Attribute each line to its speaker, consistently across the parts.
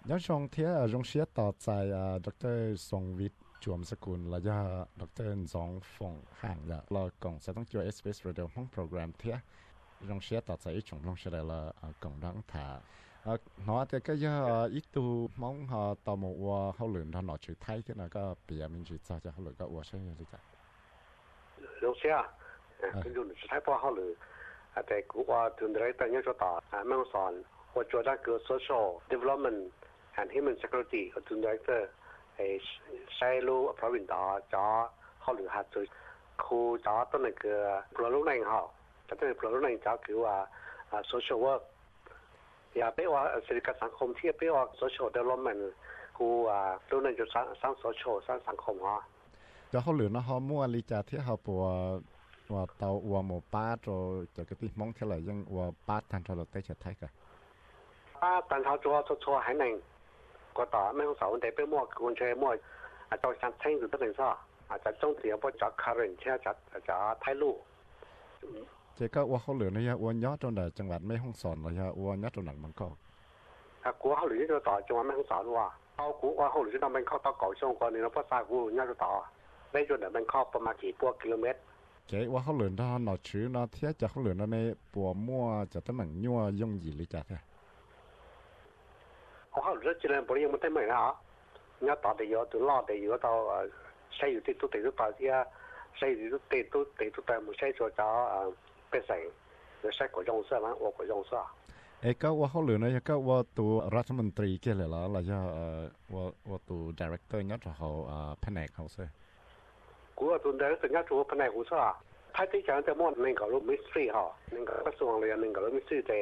Speaker 1: ย้อนช่วงเที่ยรงเชียต่อใจดรทรงวิทย์จวมสกุลและยาดรสองฝงห่างยาเรากล่องจะต้องจัวเอสเปซเรดิโอห้องโปรแกรมเที่ยรงเชียต่อใจอีกช่วงรงเชียละกล่องดังถาnó thì cái giờ ít tu mong họ tàu một qua họ luyện họ nói chữ Thái thế nào có bây giờ mình chỉ cho họ luyện có qua sẽ như thế nào
Speaker 2: lúc xưa cái dùng chữ Thái qua họ luyệnแต่กูว่าถึงได้แต่ยังจะต่อไม่ต้องสอนว่าจะได้คือ social development and human security ก็ถึงได้แต่ใช้รู้พระวินดาจะเขาหรือหัดจุดครูจะต้นนั่นคือพลลูกนั่งเขาจะต้นพลลูกนั่งจะคือว่า social work อย่าไปว่าเศรษฐกิจสังคมที่ไปว่า social development กูลูกนั่งจะสร้าง social สร้างสังคมฮะ
Speaker 1: จะเขาหรือนะเขามั่วลิจาที่เขาปัวว่าเตาวัวหมูป้าโจจะกระติมองเท่าไหร่ยังวัวป้าทันทรได้จะไทยกัน
Speaker 2: ป้าทันทชัวให้หนึ่งก็ต่อไม่ต้องสอนแต่ไปมั่วคุณเชยมั่วอาจจะการใช้หรือตัวหนึ่งซะอาจจะจ้องเสียเพราะจากคาร์เรนเชื่อจะไทยลูก
Speaker 1: เจ้าก็ว่าเขาเหลือเนี่ยวัวยอดตรงไหนจังหวัดไม่ห้องสอนเลยฮะวัวยอดตรงไหนมันก็
Speaker 2: กูเขาหรือจะต่อจังหวัดไม่ห้องสอนว่าเอากูว่าเขาหรือจะทำเป็นข้อต่อเก่าช่วงก่อนนี้นะเพราะซากูเนี่ยจะต่อได้จนเป็นข้อประมาณกี่กิโลเมตร
Speaker 1: เจ้าว่าเขาเหลือท่านหนอชื้อเนาะเทียจะเขาเหลือในปัวมั่วจะต้องเหมือนยั่วย่งหยีหรือจะแท้
Speaker 2: เขาหรือจะเล่นบริยังไม่ได้เหมือนนะเนี่ยต่อเดียวตัวล่อเดียวต่อใช้อยู่ที่ตัวเดียวต่อที่ใช้อยู่ที่ตัวแต่ไม่ใช่ตัวจะเป็นสิ่งหรือใช้กฎยงเสื้อมั้งว่ากฎยงเสื้อ
Speaker 1: ก็ว่าเขาเหลือเนี่ยก็ว่าตัวรัฐมนตรีเกี่ยเลยแล้วเราจะว่าตัวดีเรคเตอร์เนี่ยจะเขาแผนกเขาเสีย
Speaker 2: กูว่าตัวเด็กตัวนี้ตัวแผนกกูซะถ้าที่จะจะมองหนึ่งก็รู้มิสทรีฮะหนึ่งก็กระทรวงเลยหนึ่งก็รู้มิสทรีแต่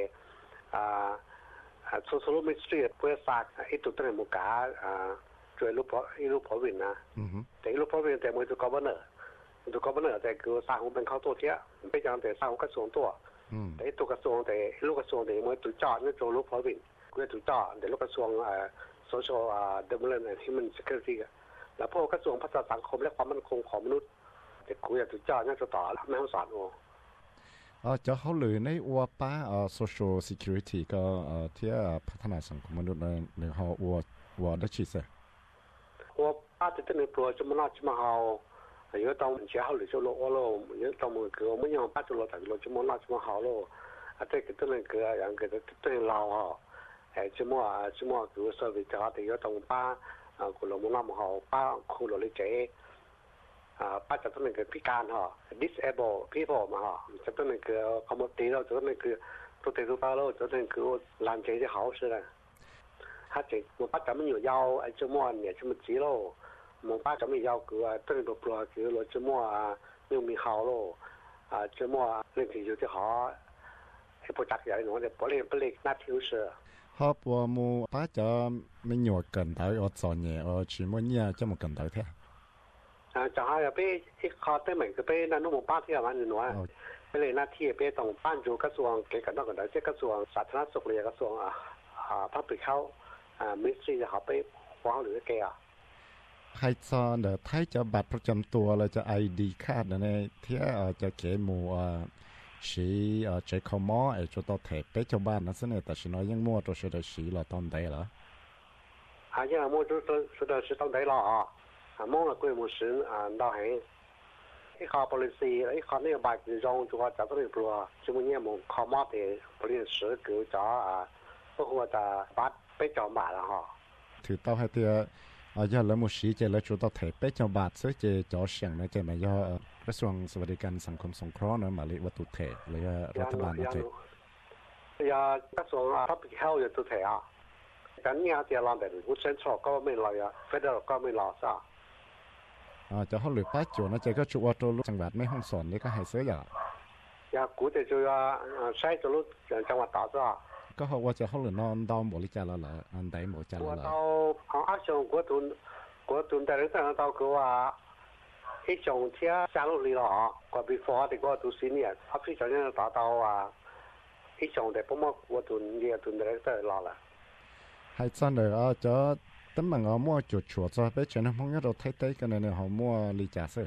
Speaker 2: โซลูมิสทรีเพื่อสร้างไอ้ตัวเรื่องมุกาช่วยลูกพอวินนะแต่ลูกพอวินแต่มือตัวกอบเนอร์แต่คือสร้างเป็นเข้าตัวเที่ยไม่จำแต่สร้างกระทรวงตัวแต่ตัวกระทรวงแต่ลูกกระทรวงแต่มือตัวจ่อนี่ตัวลูกพอวินกูตัวจ่อแต่ลูกกระทรวงsocial development and human securityแล้วพวกกระทรวงพัฒนาสังคมและความมั่นคงของมนุษย์จะคุยกับจุดจ้าเนี่ยจะต่อแล้วไม่ต้องสอนโอ้
Speaker 1: จะเขาหรือในวัวป้าsocial security ก็ที่พัฒนาสังคมมนุษย์ในเขาวัวได้ชีส
Speaker 2: วัวป้าจะเป็นตัวจะมาจะมาเอาเยอะต้องเช้าหรือจะโลโลเยอะต้องมือเกลือไม่ยอมป้าจะโลแต่โลจะมาจะมาเอาโลอาจจะก็ต้องเกลืออย่างเกิดต้องเราอ่ะจะมั่วคือเซอร์วิสจะแต่เยอะต้องป้าคุณเรามุ่งมั่นเขาป้าคุณเราเลยเจ๊ป้าจะต้องเป็นเกิดพิการฮะ disable people มาฮะจะต้องเป็นเกิดคอมมูนิตี้เราจะต้องเป็นเกิดตัวเด็กตัวป้าเราจะต้องเป็นเกิดหลานเจ๊ที่เขาใช่ไหมถ้าเจ๊มันป้าจะไม่อยู่ยาวไอ้ชั่วโมงเนี่ยชั่วโมงจีโร่มันป้าจะไม่ยาวคือต้องเป็นตัวคือเราชั่วโมงไม่มีเขาโลชั่วโมงเรื่องที่อยู่ที่เขาไอ้โปรเจกต์ใหญ่หนูเนี่ยผลิตหน้าที่รู้สึก
Speaker 1: họ bùa mu bá cho mình nhọ cần tới ở sòn nhẹ ở chỉ muốn nhẹ cho một cần tới thế
Speaker 2: จะให้ไปที่คอร์ดได้เหมือนกับไปนั่นนู่นป้าที่อะไรหนูไปเลยหน้าที่ไปตรงบ้านอยู่กระทรวงเกี่ยวกับนอกจากที่กระทรวงสาธารณสุขเลยกระทรวงพัฒนาเขามิสซีจะเขาไปฟ้องหรือแก
Speaker 1: ให้ซอนเดี๋ยวไทยจะบัตรประจำตัวเราจะไอดีคาดนะเนี่ยที่จะเขียนหมู่สีใจคอมอไอจุดต่อเทปไปชาวบ้านนั่นสิเนี่ยแต่ฉันน้อยยังมั่วตัวเสด็จสีเราตอนใดเหรอ
Speaker 2: ยังมั่วตัวเสด็จตอนใดหรอมั่วละกุยมั่วสิเราให้ไอ้ข้อบริษัทไอ้ข้อนี้บางทีเราจะว่าจะต้องเปล่าชั่วโมงนี้มั่งข้อมาแต่บริษัทเกี่ยวกับพวกว่าจะบัตรไปจองบัตรละฮะ
Speaker 1: ถือเต้าให้เตียย่าแล้วมั่วสีเจแล้วจุดต่อเทปไปชาวบ้านซื้อเจจ่อเสียงนะเจมาย่อกระทรวงสวัสดิการสังคมสงเคราะห์นะมาเลยวัตถุเทเลยรัฐบาลนะเจ
Speaker 2: กระทรวงpublic health อยู่ตัวเทกันเนี่ยเดี๋ยวเราเดี๋ยวเซ็นทรัลก็ไม่รอya federal ก็ไม่รอซะ
Speaker 1: จะเขาหรือป้าโจนะเจก็ชัวร์ตัวจังหวัดไม่ห้องสอนนี่ก็ให้ซื้อ
Speaker 2: อย่ากูจะจะใช้ตัวจังหวัดต่อซะ
Speaker 1: ก็เขาว่าจะเขาหรือนอนดอมบริจาคแล้วเหรออันใดบริจาคแล้วเหรอ
Speaker 2: เอาอาชีพกูตุนแต่เรื่องต่างๆก็ว่า一种ที่加入嚟咯，個 before 我哋嗰度 senior，後邊就呢達到一種嘅幫我我段嘢段嚟都係落啦。
Speaker 1: 係真係就等問我摸做錯咗，俾全香港一度睇睇嘅呢，好摸理解先。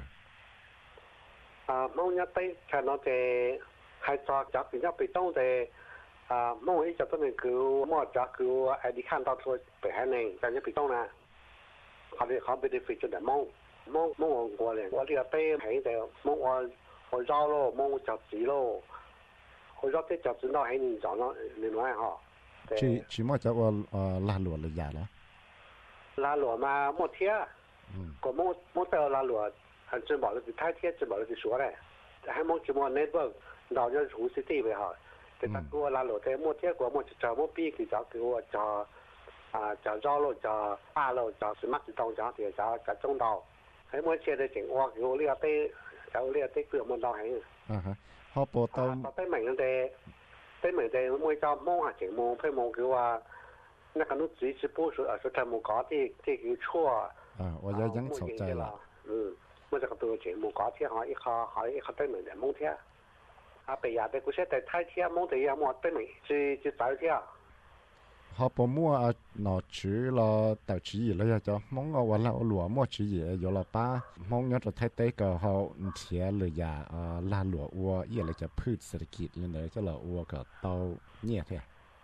Speaker 2: 摸一啲，看我哋係作變咗被當地梦一直都能够莫只够哎，你看到说北海呢，在那边动呢，好被你飞出来梦我咧，我呢個杯喺度夢我繞咯，夢就子咯，我繞啲就子到喺你撞咯，另外哈。
Speaker 1: chỉ mua cho我拉罗了呀了。
Speaker 2: 拉羅嘛，莫貼，個莫到拉羅，係最冇你太貼，最冇你說咧，係莫只莫 network，然後就胡是地位哈。แต่ถ้ากูลาโหลแต่มั่วเที่ยวกูมั่วจะมั่วปีคือจะกูจะรอโลจะป้าโลจะสมัครตรงจะเดี๋ยวจะจงดาวให้มั่วเชื่อได้จริงว่ากูเรียกเต้จะเรียกเต้เปลือกมันดาวให้
Speaker 1: ฮอปอตอ
Speaker 2: เต้เหมือนเต้มั่วจะมั่วหาจริงมั่วเพื่อมั่วคือว่า那个侬自己不说说他们搞的这个错
Speaker 1: 我也ยังสนใจละ
Speaker 2: มั่วจะตัวจริงมั่ว搞ที่หาอีกเขาเต้เหมือนแต่มั่วเที่ยวbây giờ thì cũng sẽ tại thay thế mong thì mua tới mình chỉ tại thế
Speaker 1: họ bỏ mua nó chữ là tạo chữ gì là cho mong ở là lúa mua chữ gì rồi là ba mong nhớ rồi thay tế cái họ chiaเลยlà lúa uo ý là cho พืชเศรษฐกิจเลยเนี่ยcho là uo cái tàu nhẹ thế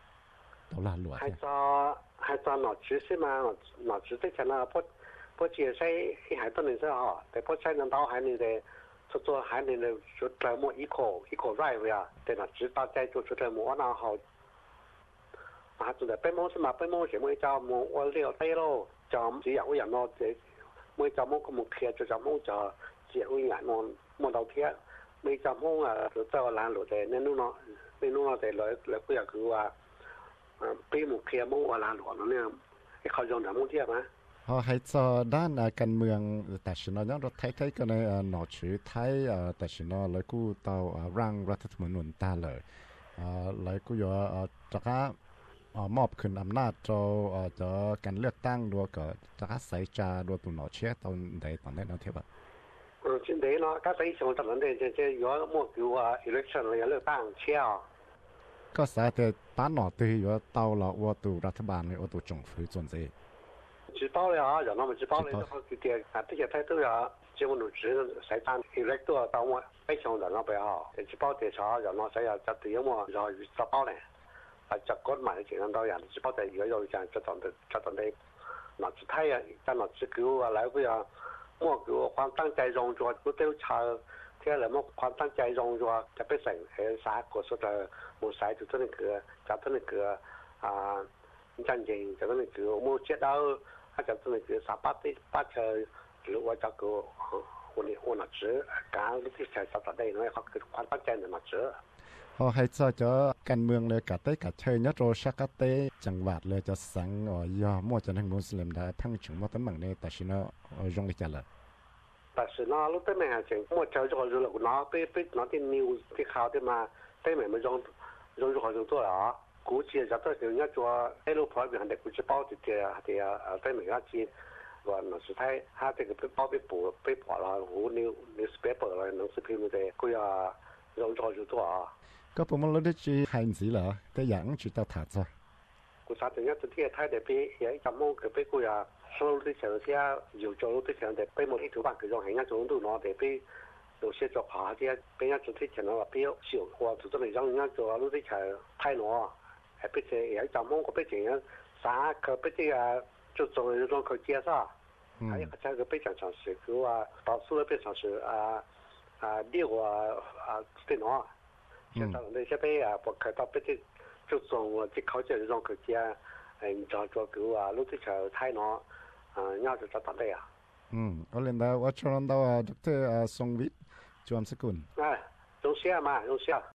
Speaker 1: tàu là lúa thế
Speaker 2: hay cho nó chữ xem mà nó chữ tới chẳng là bố chia sẻ hayตัวนึงซะฮะแต่พอใช้น้ำเต้าให้นี่เลย做海里的说这么一口right 呀，对了，知道在做出这么那好，做的北蒙是嘛，北蒙是么叫么我了解咯，叫只有人咯，这么叫么个么贴就叫么叫只有人么到贴，么叫么就在南路的那弄的来不要去话，北蒙贴么我南路那样，เขา用的么贴嘛。
Speaker 1: họ hay choด้านการเมืองแต่ฉันย้อนรถไทยก็ในหน่อชื่อไทยแต่ฉันเลยกูเตาร่างรัฐธรรมนูญตาเลยเลยกูอยู่จากการมอบขึ้นอำนาจจะการเลือกตั้งด้วยก็จากการใส่ใจด้วยตัวหน่อเชื่อตอนใดตอนนั้นเทียบ
Speaker 2: 现在呢，刚才上ตอนนั้น这有么叫election เลยเลือกตั้งเชี่ยว
Speaker 1: ก็สาแต่ป้าหน่อตีอยู่เตาเราว่าตัวรัฐบาลเลยว่าตัวจงฝืนส่วนเสีย
Speaker 2: 知道了啊，让他们知道了，然后就点这些态度啊，结果都知谁当 elect 到我非常让他不好，知道调查让他谁要执对么，然后知道呢，จะกฎหมาย情况到样，知道在有有讲这种的那只太阳，在那只狗啊来个呀，我狗ความตั้งใจรองจวดกูเตี้ยวชาเที่ยวแล้วความตั้งใจรองจวดจะไปใส่สากดสุดเลยมูสายจุดต้นเกลือจับต้นเกลือ战争就那个我接到他就那个八车如果这个我那只刚你才找到的因为他ความตั้งใจ那只
Speaker 1: họ hay choการเมืองเลยกัดเต้กัดเชยนัดโรชักเต้จังหวัดเลยจะสังย่อมั่วจะทั้งมุสลิมได้พังถึงมั่วตั้งมั่งในแต่ชิโน่ยงเลยจะเลย
Speaker 2: แต่สินะลูกเต้ไม่หาจริงมั่วเจ้าจะรู้หรอกน้าไปน้าที่นิวที่ข่าวที่มาเต้ไม่มายง好像做啊估计就都是人家做一路跑边的估计包的在每个季ว่าหนังสือไทยถ้าจะไปป้อไปปอละหูนิวส์เปเปอร์อะไรหนังสือพิมพ์เลยก็อย่ารออยู่ตัว
Speaker 1: ก็ผมมันรู้ได้จีไฮน์สิเหรอแต่อย่างจีตาถาดซะ
Speaker 2: กูทราบถึงอย่างที่ไทยเดี๋ยวไปอย่างจำมงก็ไปกูอย่า收入的钱些有收入的钱的ไปหมดที่ถือว่าคืออย่างอย่างจงดูเนาะเดี๋ยวไป有些做好些ไปอย่างจุดที่钱了比较少或者做嚟อย่าง做路的钱太孬係畢竟อย่างจำมงก็畢竟啥佢畢竟就做那種佢介紹還有這個非常常識佢話到數非常是六電腦現在那些被不可到畢竟就做這考這種佢介做佢話路的錢太孬要就做到的呀
Speaker 1: 我連到我傳到Dr. 宋วิทย์จวมสกุล
Speaker 2: 中學嘛中學